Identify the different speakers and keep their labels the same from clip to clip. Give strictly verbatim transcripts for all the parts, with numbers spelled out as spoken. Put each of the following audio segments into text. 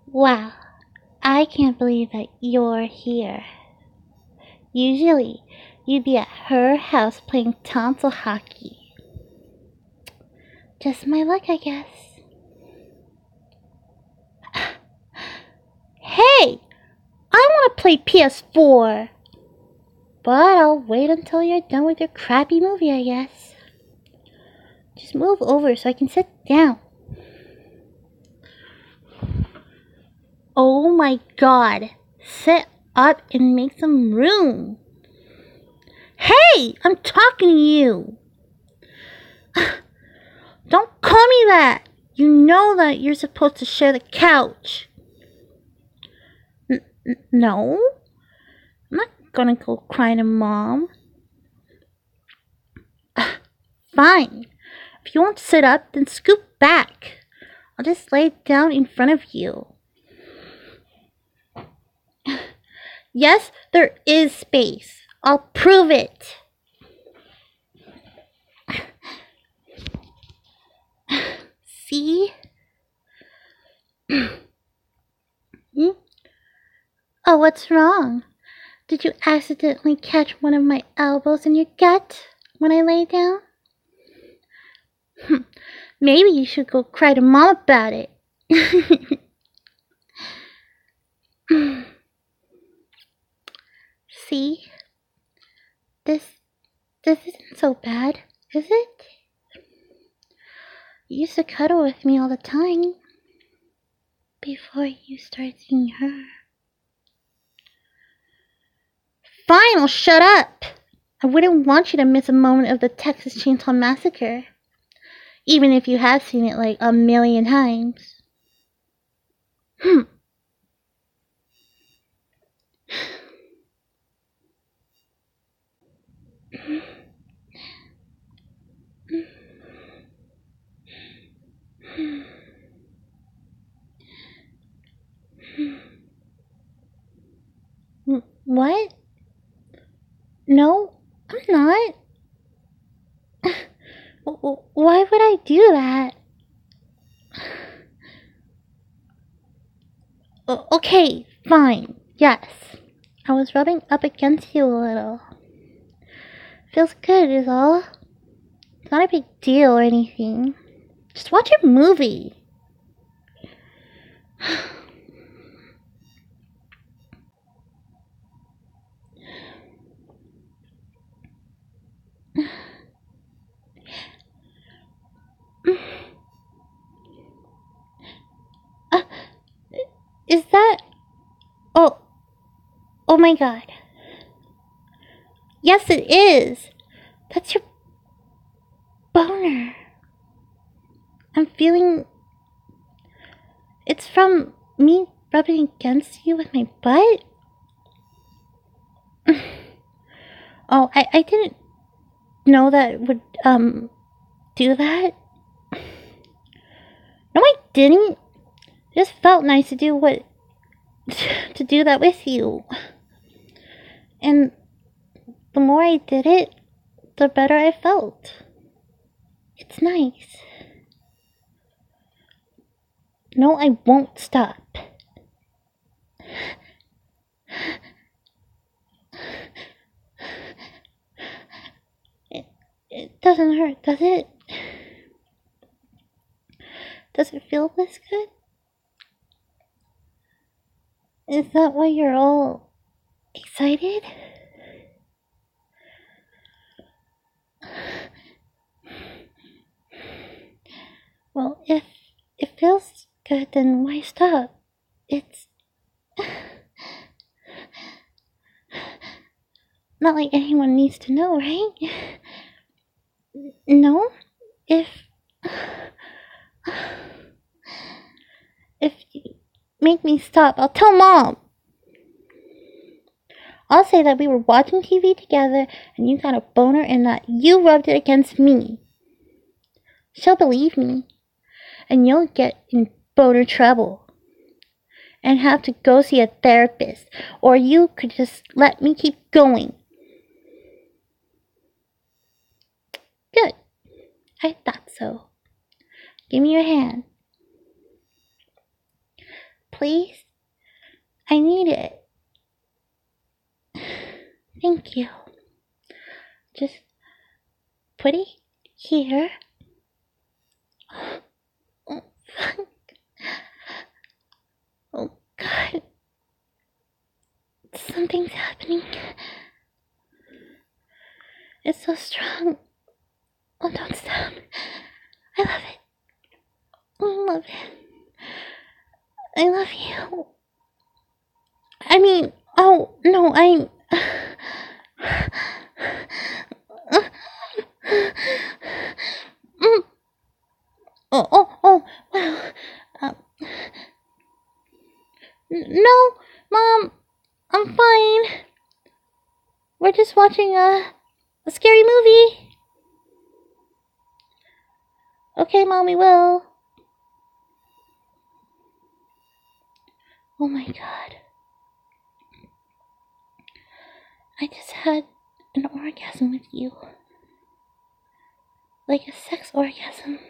Speaker 1: Wow, I can't believe that you're here. Usually, you'd be at her house playing tonsil hockey. Just my luck, I guess. Hey! I want to play P S four! But I'll wait until you're done with your crappy movie, I guess. Just move over so I can sit down. Oh my god. Sit up and make some room. Hey! I'm talking to you! Don't call me that! You know that you're supposed to share the couch. N- n- no? I'm not gonna go cry to Mom. Fine. If you won't sit up, then scoot back. I'll just lay down in front of you. Yes, there is space. I'll prove it. See? Hmm? Oh, what's wrong? Did you accidentally catch one of my elbows in your gut when I lay down? Maybe you should go cry to Mom about it. See? This this isn't so bad, is it? You used to cuddle with me all the time before you started seeing her. Fine, I'll shut up. I wouldn't want you to miss a moment of the Texas Chainsaw Massacre, even if you have seen it like a million times. Hmm. What? No, I'm not. Why would I do that? Okay, fine. Yes. I was rubbing up against you a little. Feels good is all. It's not a big deal or anything. Just watch a movie. Uh, is that... Oh. Oh my god. Yes, it is. That's your boner. I'm feeling... It's from me rubbing against you with my butt? Oh, I, I didn't know that it would, um, do that. No, I didn't. It just felt nice to do what... to do that with you. And the more I did it, the better I felt. It's nice. No, I won't stop. It, it doesn't hurt, does it? Does it feel this good? Is that why you're all excited? Well, if it feels good, then why stop? It's not like anyone needs to know, right? No? If... If you make me stop, I'll tell Mom. I'll say that we were watching T V together and you got a boner and that you rubbed it against me. She'll believe me. And you'll get in boner trouble. And have to go see a therapist. Or you could just let me keep going. Good. I thought so. Give me your hand. please? I need it. Thank you. Just put it here. Oh, fuck. Oh, God. Something's happening. It's so strong. Oh, don't stop. I love it. I love it. I love you. I mean, oh, no, I'm... Oh, oh, oh, wow. Um, no, Mom, I'm fine. We're just watching a, a scary movie. Okay, Mom, we will. Oh my God. I just had an orgasm with you. Like a sex orgasm.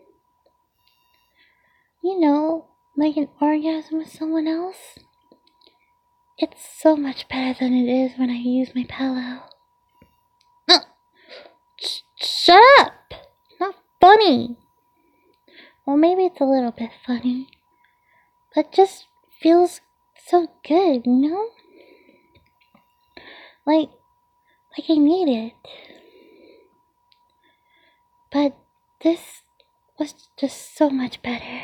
Speaker 1: You know, like an orgasm with someone else. It's so much better than it is when I use my pillow. No! Sh- shut up! Not funny. Well, maybe it's a little bit funny. But just feels so good, you know? Like, like I need it. But this was just so much better.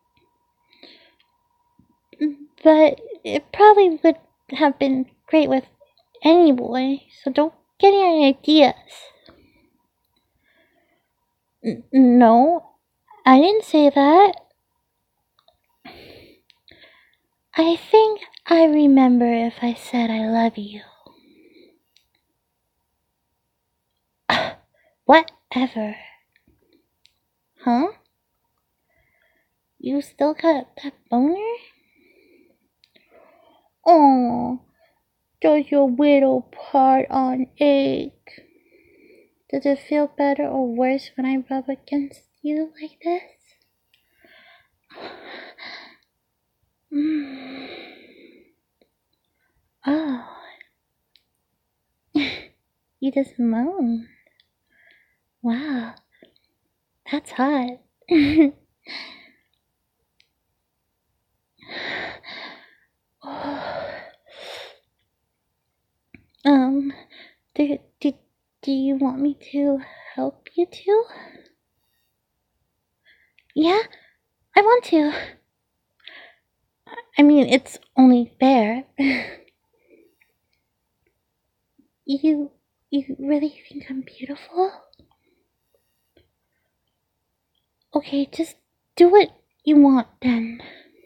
Speaker 1: But it probably would have been great with any boy, so don't get any ideas. N- no, I didn't say that. I think I remember if I said I love you. Whatever. Huh? You still got that boner? Oh, does your little part on ache? Does it feel better or worse when I rub against you like this? Mm. Oh. You just moan. Wow. That's hot. um, do, do, do you want me to help you too? Yeah, I want to. I mean, it's only fair. you, you really think I'm beautiful? Okay, just do what you want then.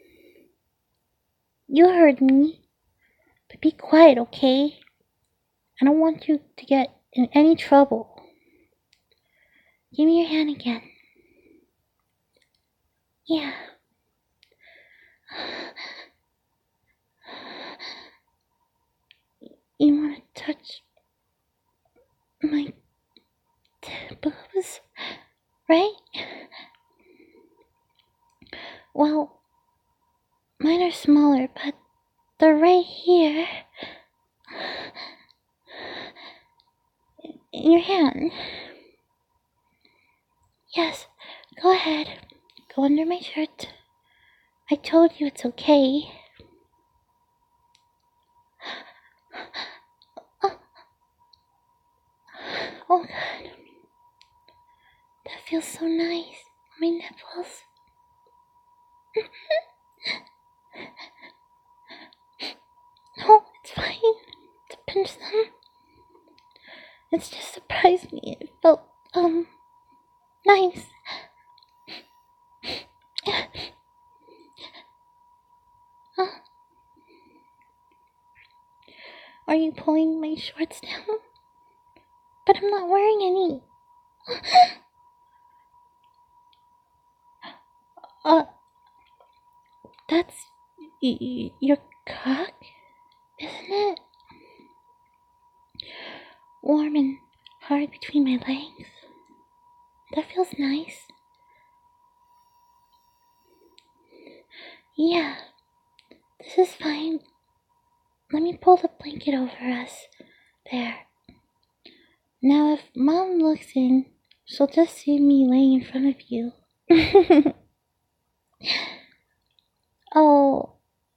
Speaker 1: You heard me. But be quiet, okay? I don't want you to get in any trouble. Give me your hand again. Yeah. You want to touch my boobs, right? Well, mine are smaller, but they're right here. In your hand. Yes, go ahead. Go under my shirt. I told you it's okay. Oh, oh God. That feels so nice. My nipples. No, it's fine to pinch them. It's just surprised me. It felt, um, nice. Huh? Are you pulling my shorts down? But I'm not wearing any. uh, that's y- y- your cock, isn't it? Warm and hard between my legs. That feels nice. Yeah, This is fine. Let me pull the blanket over us. There. Now if Mom looks in, she'll just see me laying in front of you. Oh.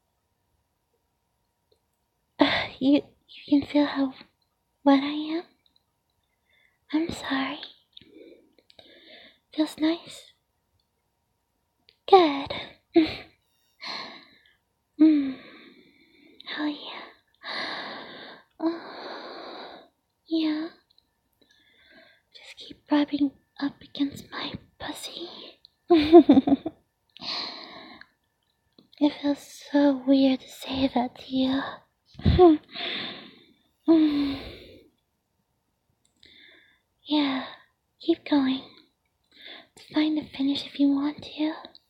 Speaker 1: You, you can feel how wet I am? I'm sorry. Feels nice. Good. mm. Oh yeah. Oh, yeah. Just keep rubbing up against my pussy. It feels so weird to say that to you. Yeah, keep going. It's fine to finish if you want to.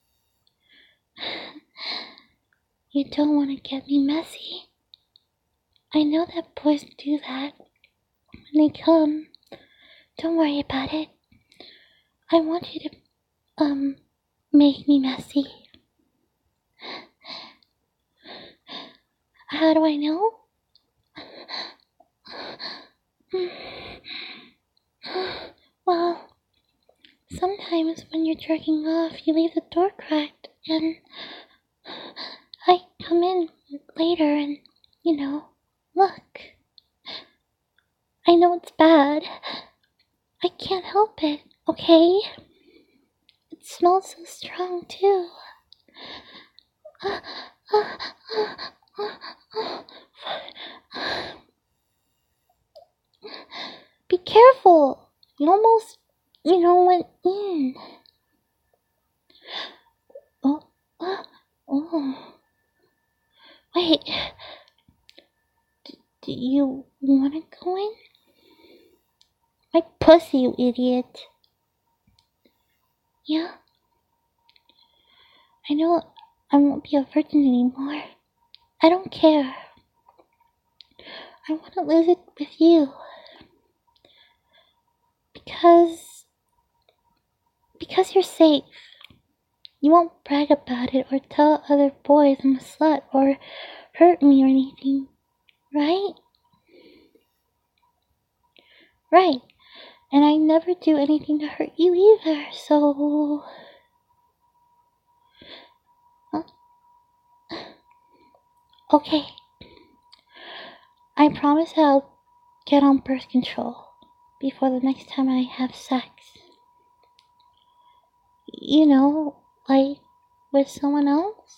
Speaker 1: You don't want to get me messy. I know that boys do that when they come. Don't worry about it. I want you to, um, make me messy. How do I know? Well, sometimes when you're jerking off, you leave the door cracked, and I come in later and, you know, look. I know it's bad. I can't help it, okay? It smells so strong, too. Be careful. You almost, you know, went in. Oh, oh, oh. Wait. D- do you want to go in? My pussy, you idiot. Yeah? I know I won't be a virgin anymore. I don't care. I want to live it with you. Because... Because you're safe. You won't brag about it or tell other boys I'm a slut or hurt me or anything. Right? Right. And I never do anything to hurt you either, so... Huh? Okay. I promise I'll get on birth control before the next time I have sex. You know, like with someone else?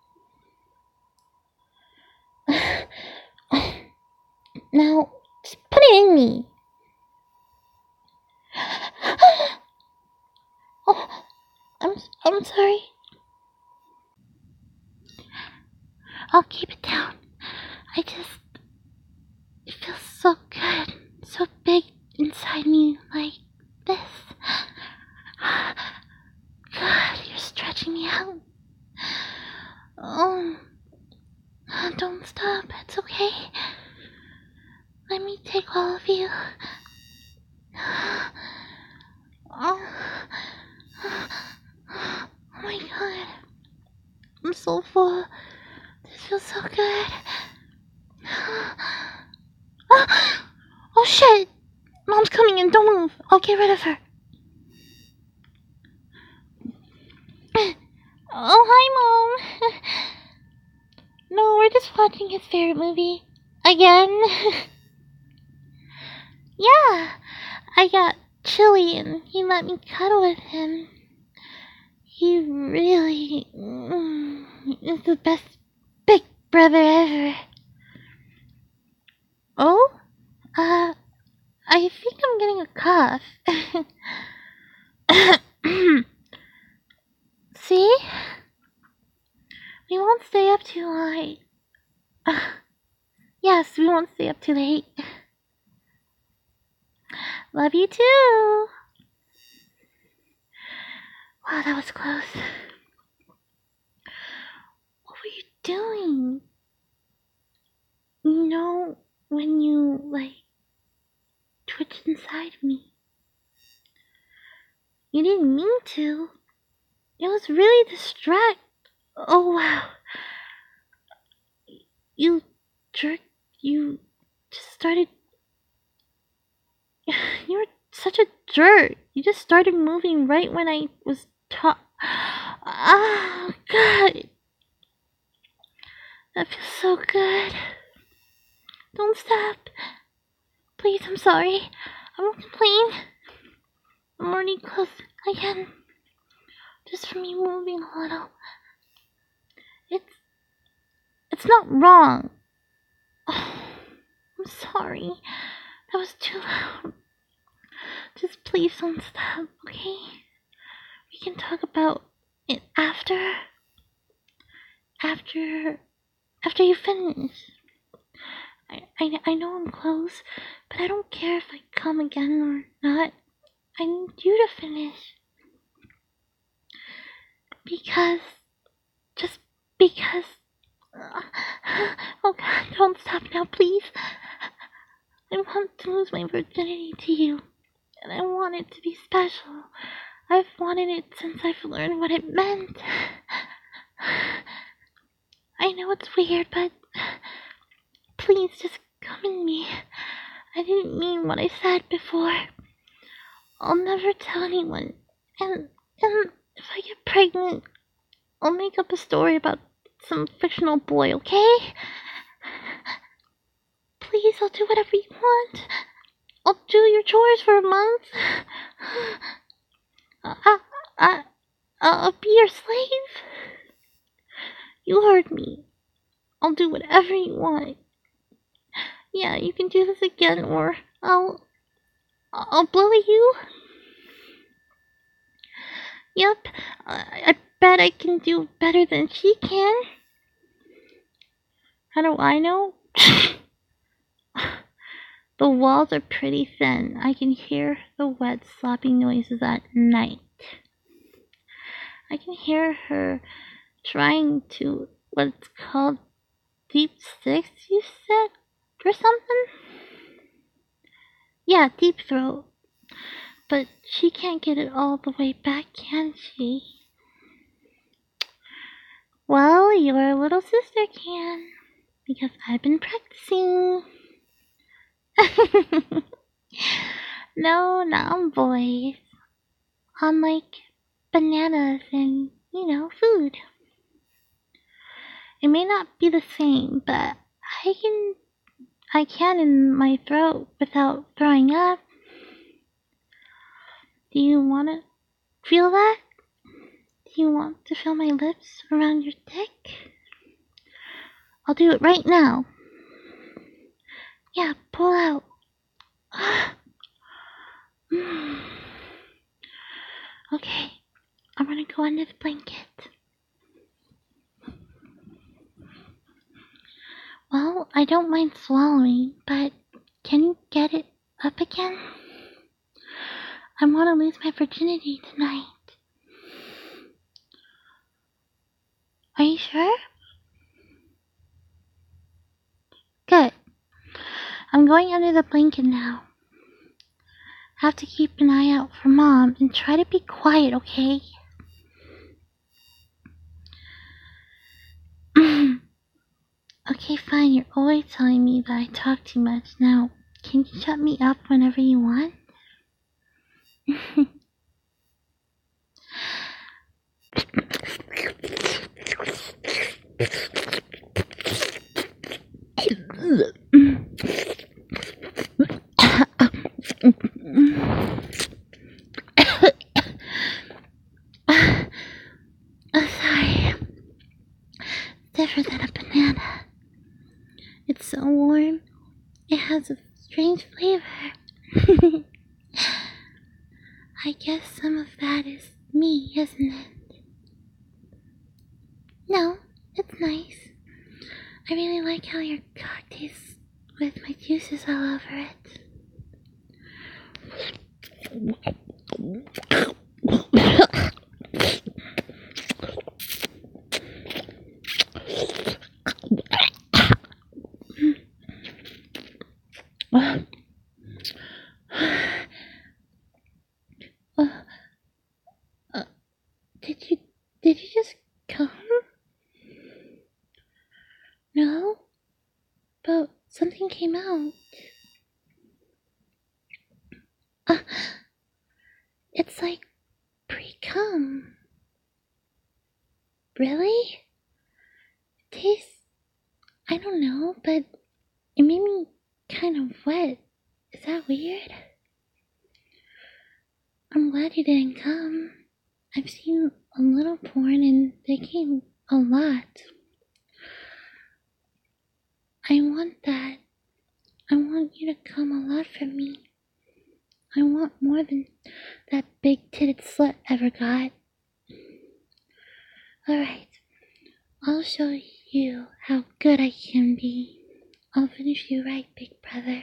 Speaker 1: Now, just put it in me. Oh, I'm, I'm sorry. I'll keep it down. I just... It feels so good. So big inside me, like this. God, you're stretching me out. Oh, don't stop. It's okay. Let me take all of you. Oh, oh my God. I'm so full. This feels so good. Oh, oh shit. Mom's coming in. Don't move. I'll get rid of her. Oh, hi, Mom. No, we're just watching his favorite movie. Again. Yeah. I got chilly and he let me cuddle with him. He really mm, is the best big brother ever. Oh? Uh, I think I'm getting a cough. See? We won't stay up too late. Uh, yes, we won't stay up too late. Love you too. Wow, that was close. What were you doing? You know, when you, like, twitched inside me. You didn't mean to. It was really distract. Oh, wow. You jerk, you just started. You were such a jerk. You just started moving right when I was ta- Oh, God. That feels so good. Don't stop. Please, I'm sorry. I won't complain. I'm already close again. Just from you moving a little. It's... It's not wrong. Oh, I'm sorry. That was too loud. Just please don't stop, okay? We can talk about it after. After... After you finish. I, I, I know I'm close, but I don't care if I come again or not. I need you to finish. Because... Just because... Oh God, don't stop now, please. I want to lose my virginity to you. And I want it to be special. I've wanted it since I've learned what it meant. I know it's weird, but... Please, just come in me. I didn't mean what I said before. I'll never tell anyone. And, and if I get pregnant, I'll make up a story about some fictional boy, okay? Please, I'll do whatever you want. I'll do your chores for a month. I, I, I'll be your slave. You heard me. I'll do whatever you want. Yeah, you can do this again, or I'll... I'll bully you. Yep, I, I bet I can do better than she can. How do I know? The walls are pretty thin. I can hear the wet, sloppy noises at night. I can hear her trying to, what's called deep six, you said? Or something? Yeah, deep throat. But she can't get it all the way back, can she? Well, your little sister can. Because I've been practicing. No, not on boys. On, like, bananas and, you know, food. It may not be the same, but I can... I can in my throat without throwing up. Do you want to feel that? Do you want to feel my lips around your dick? I'll do it right now. Yeah, pull out. Okay, I'm gonna go under the blanket. Well, I don't mind swallowing, but can you get it up again? I want to lose my virginity tonight. Are you sure? Good. I'm going under the blanket now. Have to keep an eye out for Mom and try to be quiet, okay? Okay, fine. You're always telling me that I talk too much. Now, can you shut me up whenever you want? Oh, sorry. Different than a banana. It's so warm. It has a strange flavor. I guess some of that is me, isn't it? No, it's nice. I really like how your cock tastes with my juices all over it. uh, uh, did you, did you just come? No? came out. Uh, it's like pre-cum. Really? It tastes, I don't know, but it made me kind of wet. Is that weird? I'm glad you didn't come. I've seen a little porn and they came a lot. I want that. I want you to come a lot for me. I want more than that big-titted slut ever got. Alright, I'll show you how good I can be. I'll finish you right, big brother.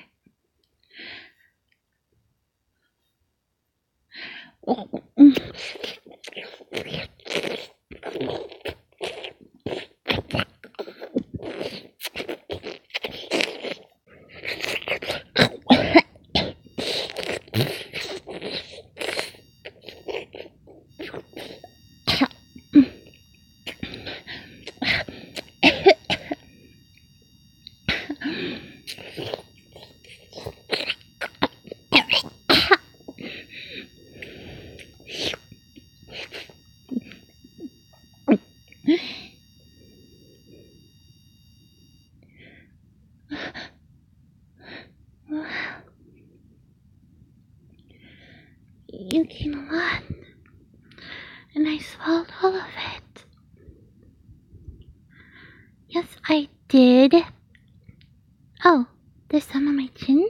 Speaker 1: You came a lot, and I swallowed all of it. Yes, I did. Oh, there's some on my chin?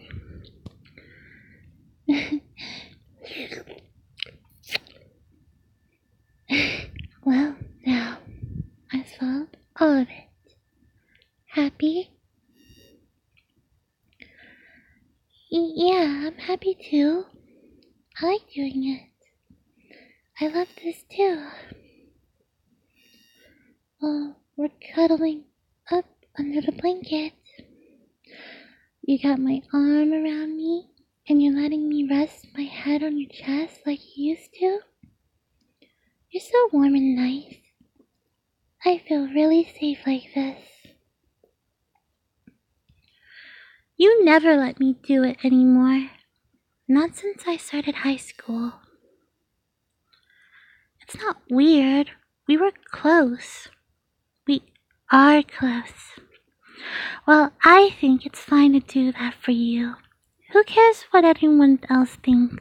Speaker 1: Well, now, I swallowed all of it. Happy? Y- yeah, I'm happy too. I like doing it. I love this too. Well, we're cuddling up under the blanket. You got my arm around me, and you're letting me rest my head on your chest like you used to. You're so warm and nice. I feel really safe like this. You never let me do it anymore. Not since I started high school. It's not weird. We were close. We are close. Well, I think it's fine to do that for you. Who cares what anyone else thinks?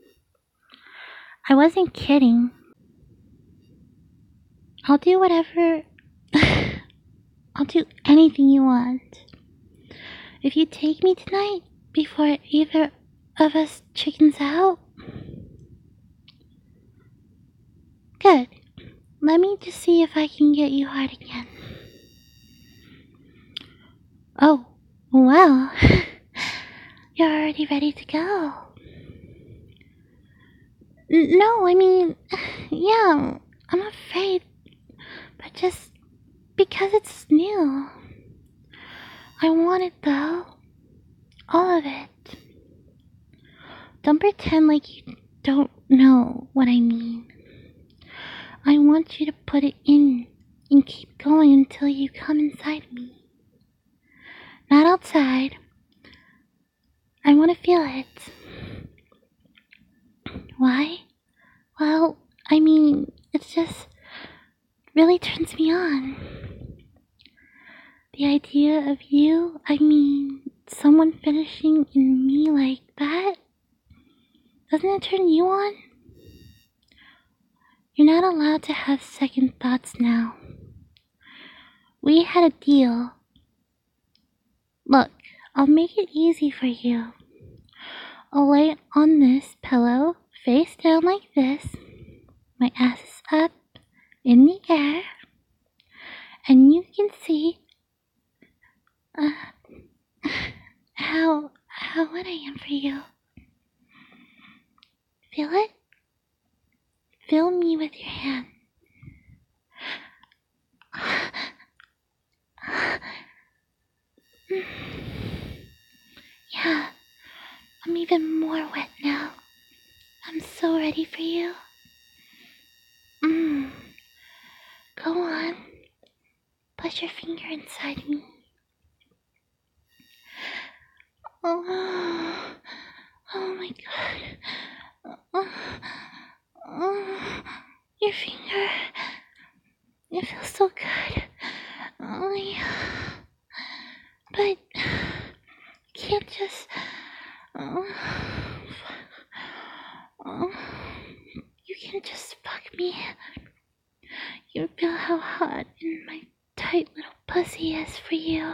Speaker 1: I wasn't kidding. I'll do whatever... I'll do anything you want. If you take me tonight, before either of us chickens out... Good. Let me just see if I can get you hard again. Oh, well... You're already ready to go. N- no, I mean... Yeah, I'm afraid. But just because it's new. I want it though. All of it. Don't pretend like you don't know what I mean. I want you to put it in and keep going until you come inside me. Not outside. I want to feel it. Why? Well, I mean, it just really turns me on. The idea of you, I mean, someone finishing in me like that, doesn't it turn you on? You're not allowed to have second thoughts now. We had a deal. Look, I'll make it easy for you. I'll lay on this pillow, face down like this, my ass is up in the air, and you can see uh, how how wet I am for you. Feel it? Feel me with your hand. Yeah, I'm even more wet now. I'm so ready for you. Mmm. Go on. Put your finger inside me. Oh, oh my god. Oh, oh, your finger. It feels so good. Oh, yeah. But can't just. Oh, oh, you can't just fuck me. You feel how hot and my tight little pussy is for you.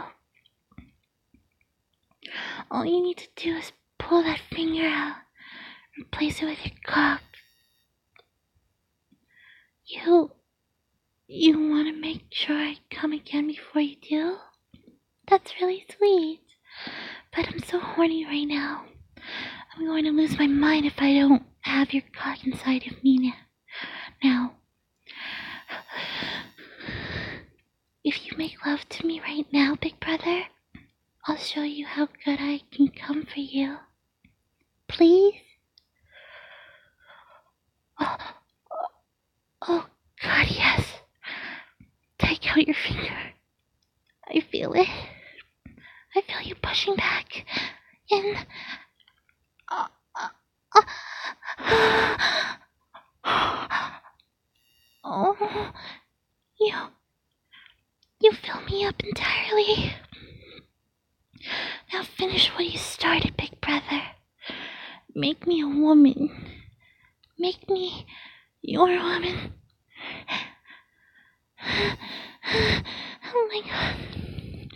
Speaker 1: All you need to do is pull that finger out and replace it with your cock. You. You want to make sure I come again before you do? That's really sweet. But I'm so horny right now. I'm going to lose my mind if I don't have your cock inside of me now. If you make love to me right now, big brother, I'll show you how good I can come for you. Please? Oh, oh God, yes. Take out your finger. I feel it. I feel you pushing back in. Uh, uh, uh. Oh, you, you fill me up entirely. Now finish what you started, big brother. Make me a woman. Make me your woman. Oh my god.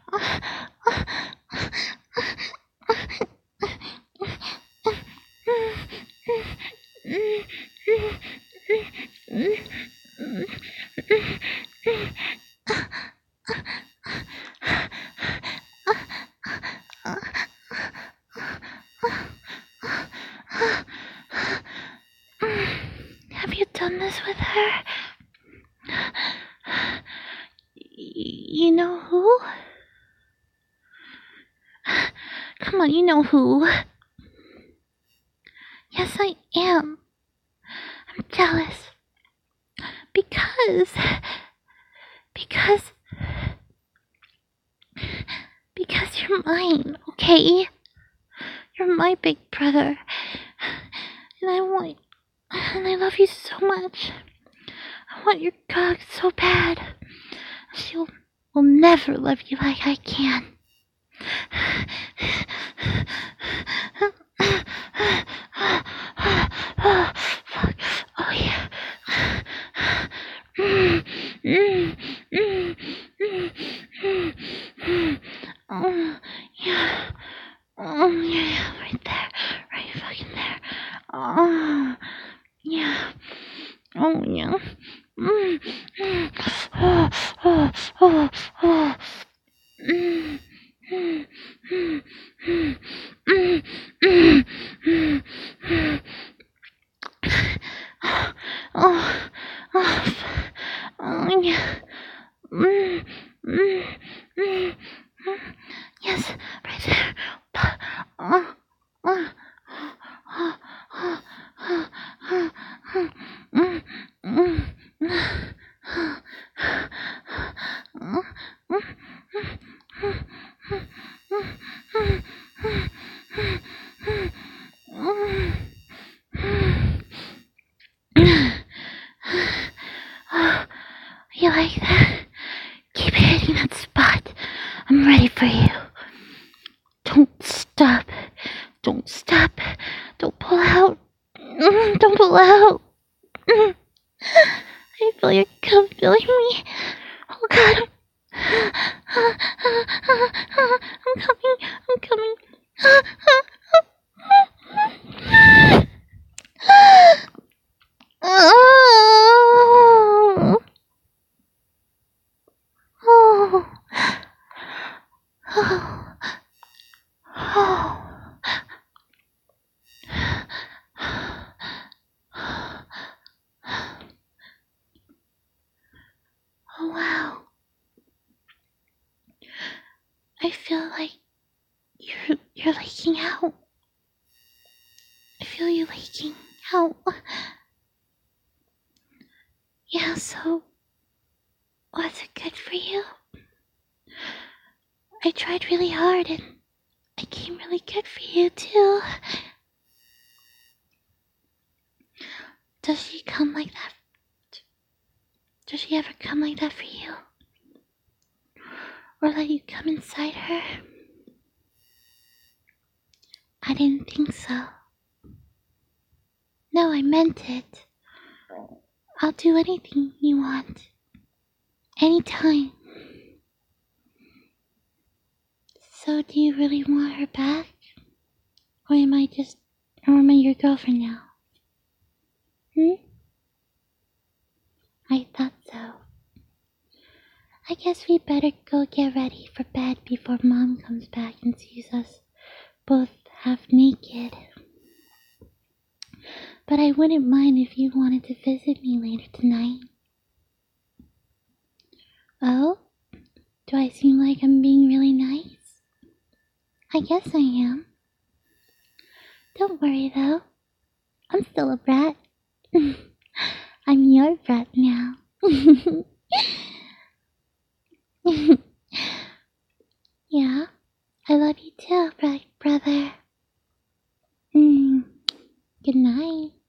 Speaker 1: Have you done this with her? You know who? Come on, you know who. Yes, I am. I'm jealous. Because... Because... Because you're mine, okay? You're my big brother. And I want... And I love you so much. I want your cock so bad. She'll will never love you like I can. Oh, fuck. Oh, yeah. Mm, mm, mm, mm, mm, mm. Oh, yeah. Oh, yeah, right there. Right fucking there. Oh, yeah. Oh, yeah. Mm, mm. Oh, oh, oh, oh. Mm, mm, mm, mm, mm, mm, mm, mm. Oh, oh, oh, yeah. Mm, mm, mm, mm. Yes, right there. Oh, oh, oh, oh, oh, oh, oh. Mm, mm, mm. You like that? Keep hitting that spot. I'm ready for you. Don't stop. Don't stop. Don't pull out. Don't pull out. I feel your cum filling me. Oh God. I'm coming. I'm coming. Oh. Oh. Oh. Oh. Oh wow. I feel like you're you're leaking out. I feel you leaking out. Yeah, so was it good for you? I tried really hard and I came really good for you, too. Does she come like that? Does she ever come like that for you? Or let you come inside her? I didn't think so. No, I meant it. I'll do anything you want. Anytime. So do you really want her back? Or am I just... or am I your girlfriend now? Hmm? I thought so. I guess we better go get ready for bed before Mom comes back and sees us both half naked. But I wouldn't mind if you wanted to visit me later tonight. Oh? Do I seem like I'm being really nice? I guess I am. Don't worry though. I'm still a brat. I'm your brat now. Yeah, I love you too, bro- brother. Mm. Good night.